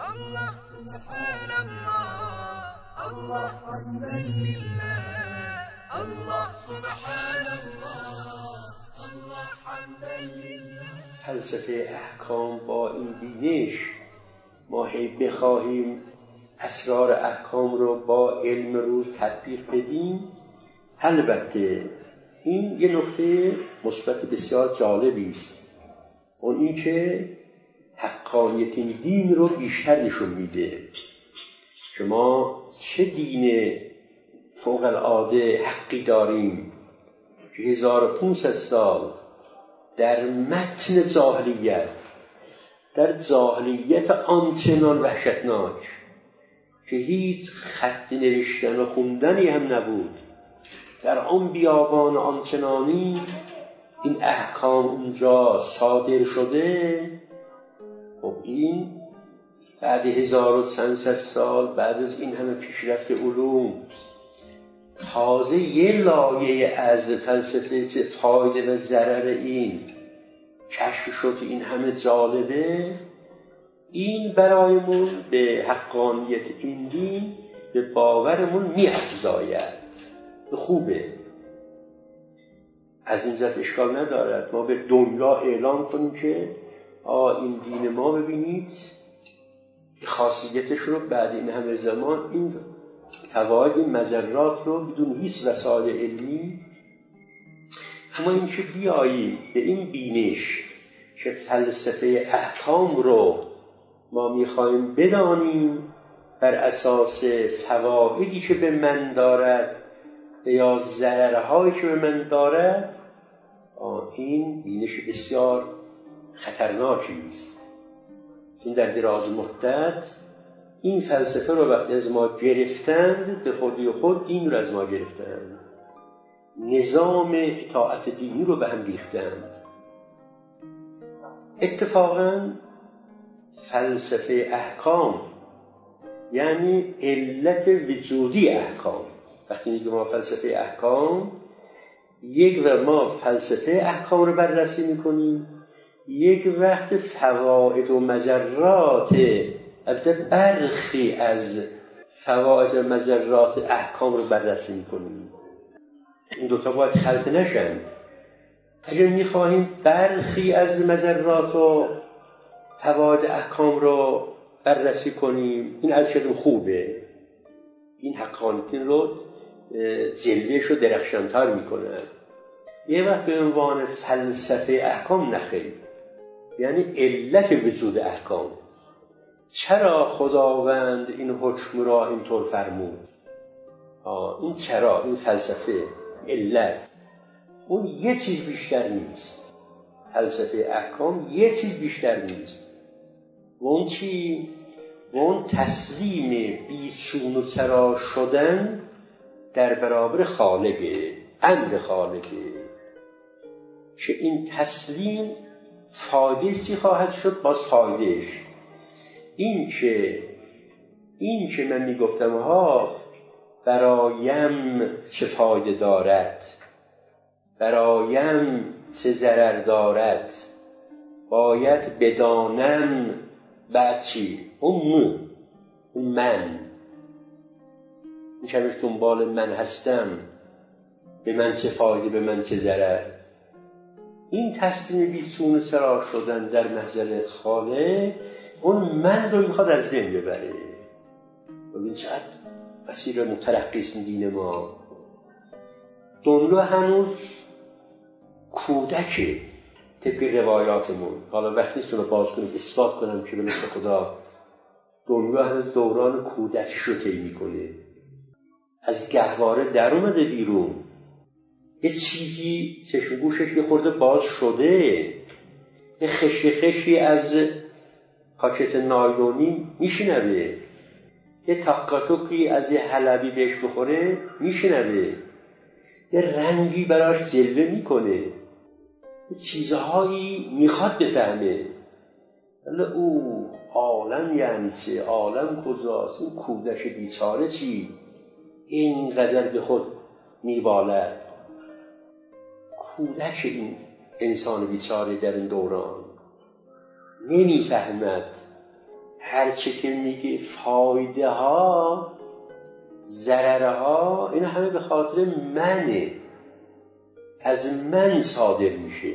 الله سبحان الله، الله حمدا لله، الله سبحان الله، الله حمدا لله. فلسفه احکام با این بینش ما هی بخواهیم اسرار احکام رو با علم روز تطبیق بدیم، البته این یه نکته مثبت بسیار جالبی است، اون این که حقانیت این دین رو بیشتر نشون میده. شما چه دین فوق العاده حقی داریم که 1500 سال در متن جاهلیت، در جاهلیت آنچنان وحشتناک که هیچ خط نوشتن و خوندنی هم نبود، در آن بیابان آنچنانی این احکام اونجا صادر شده. خب این بعد 1500 سال بعد از این همه پیشرفت علوم تازه یه لایه از فلسفه فایده و ضرر این کشف شد. این همه جالبه، این برایمون به حقانیت این دین به باورمون می‌افزاید. خوبه، از این جهت اشکال ندارد ما به دنیا اعلام کنیم که این دین ما ببینید خاصیتش رو بعد این همه زمان، این فواید، این مضرات رو بدون هیچ وسایل علمی. اما این که بیاییم به این بینش که فلسفه احکام رو ما میخوایم بدانیم بر اساس فوایدی که به من دارد یا ضررهایی که به من دارد، این بینش بسیار خطرناکی است. این در دراز مدت این فلسفه رو وقتی از ما گرفتند، به خودی خود دین رو از ما گرفتند، نظام اطاعت دینی رو به هم ریختند. اتفاقاً فلسفه احکام یعنی علت وجودی احکام. وقتی میگیم ما فلسفه احکام، یک وقت ما فلسفه احکام رو بررسی میکنیم، یک وقت فواید و مضرات، البته برخی از فواید و مضرات احکام رو بررسی میکنیم. این دوتا باید خلط نشن. اگر میخواهیم برخی از مضرات و فواید احکام رو بررسی کنیم، این از شدن خوبه، این حقانیت رو جلوهش رو درخشانتر میکنه. یه وقت به عنوان فلسفه احکام نخیر، یعنی علت وجود احکام. چرا خداوند این حکم را اینطور فرمود؟ این چرا، این فلسفه علت. اون یه چیز بیشتر نیست. فلسفه احکام یه چیز بیشتر نیست. اون چی؟ اون تسلیم بیچون و چرا شدن در برابر خالقه، امر خالقه، که این تسلیم فایده‌ای خواهد شد. باز فایدهش این که من میگفتم برایم چه فایده دارد، برایم چه ضرر دارد، باید بدانم. بعد چی؟ اون من این که دنبال من هستم، به من چه فایده، به من چه ضرر. این تسلیم بیچون سرا شدن در محضر خالق، اون من رو میخواد از بین ببره. ببین چقدر مسیر مترقیست دین ما. دنیا هنوز کودکه طبق روایاتمون. حالا وقت نیست رو باز کنیم اثبات کنم که به نسبت خدا دنیا هنوز دوران کودکیش رو طی میکنه. از گهواره در اومده بیرون، یه چیزی چشم گوشش یه خورده باز شده، یه خشی از پاکت نایلونی میشنوه، یه تاکاتوکی از یه حلبی بهش بخوره میشنوه، یه رنگی براش جلوه میکنه، یه چیزهایی میخواد بفهمه. ولی او عالم یعنی چه؟ عالم کجاست؟ این کودک بیچاره چی؟ اینقدر به خود میبالد. کودک این انسان بیچاره در این دوران نمیفهمد هرچه که میگه فایده ها ضررها، این همه به خاطر منه، از من صادر میشه.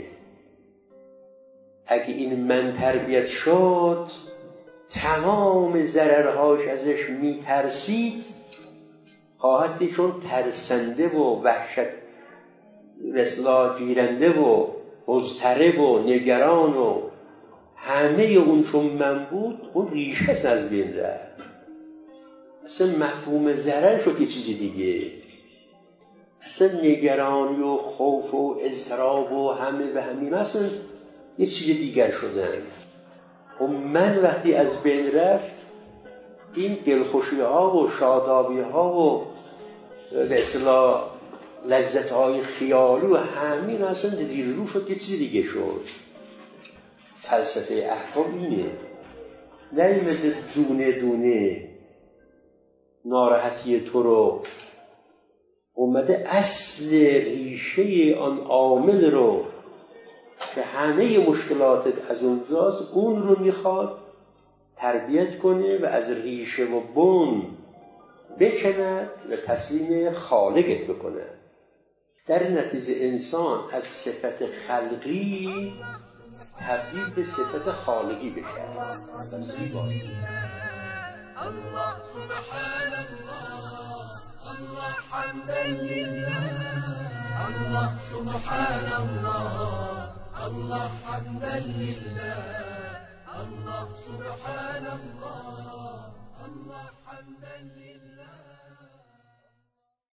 اگه این من تربیت شد تمام ضررهاش ازش میترسید، خواهد دید چون ترسنده و وحشت مثلا گیرنده و مضطرب و نگران و همه اون چون من بود، اون ریشه از بین رفت. اصلا مفهوم ضرر شد یه چیز دیگه، اصلا نگرانی و خوف و اضطراب و همه به همین اصلا یه چیز دیگر شدن. و من وقتی از بین رفت، این دلخوشی ها و شادابی ها و به اصطلاح لذت های خیالی و همین اصلا زیر رو شد، یه چیز دیگه شد. فلسفه احکام اینه، نیامده دونه دونه ناراحتی تو رو، اومده اصل ریشه آن عامل رو که همه مشکلاتت از اونجاست، اون رو میخواد تربیت کنه و از ریشه و بن بکند و تسلیم خالقت بکنه. در نتیجه انسان از صفت خلقی تبدیل به صفت خالقی بشه و زیباست. الله سبحان الله، الله حمدا لله، الله سبحان الله، الله حمدا لله، الله سبحان الله، الله حمدا لله.